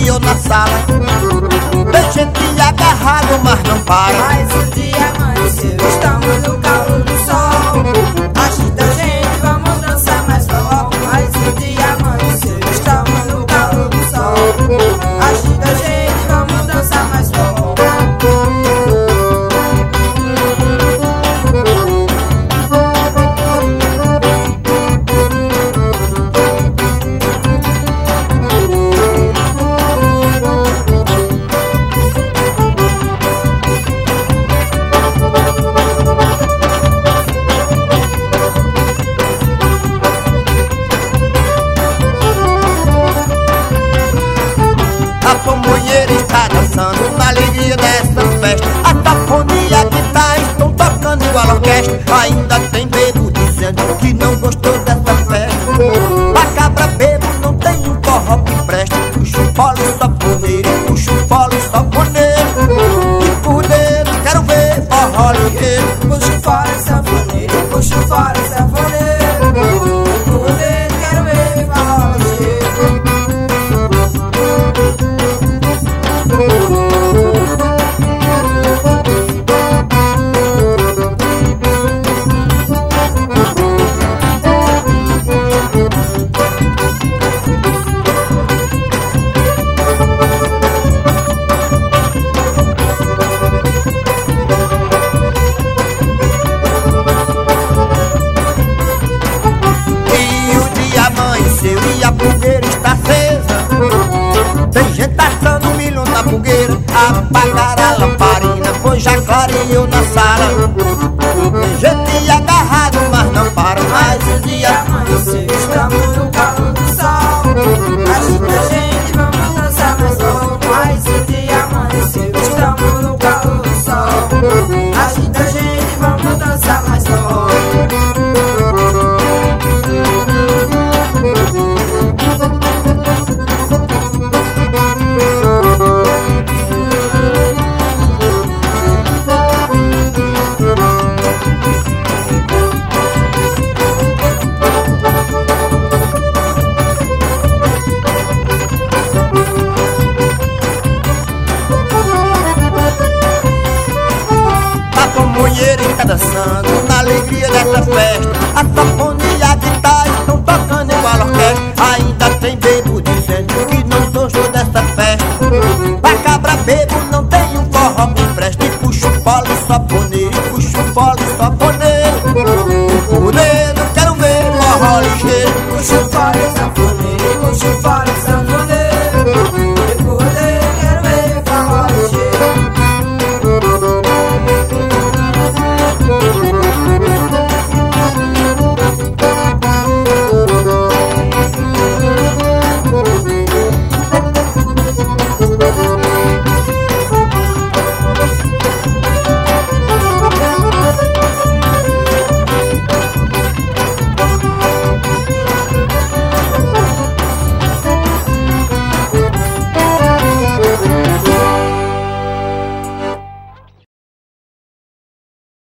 clareou na sala. Tem gente agarrado, mas não para. Mas o dia amanheceu, estamos no calor do sol. Agita, gente, vamos dançar mais forte. Mas o dia amanheceu, estamos no calor do sol. Agita, gente, vamos dançar mais forte. A pamonheira está dançando na alegria dessa festa. A sanfonia e a guitarra estão tocando igual a orquestra. Ainda tem bebo dizendo que não gostou dessa festa. A cabra bebo não tem um forró que presta. Puxa o polo e sanfoneiro, puxa o polo e sanfoneiro. E por dentro quero ver forró ligeiro. Puxa fora, sanfoneiro, puxa fora, sanfoneiro. Por dentro quero ver forró ligeiro. E o dia amanheceu e a fogueira está acesa. Tem gente assando milho na fogueira. Apagar a lamparina, pois já clareou na sala. Tem gente agarrado, mas não para. Mas o dia amanheceu, estamos no calor do sol. Agita, gente, vamos dançar mais forte. Mas o dia amanheceu, estamos no calor do sol. Agita, gente, vamos dançar mais forte. A pamonheira está dançando na alegria dessa festa. A sanfoneira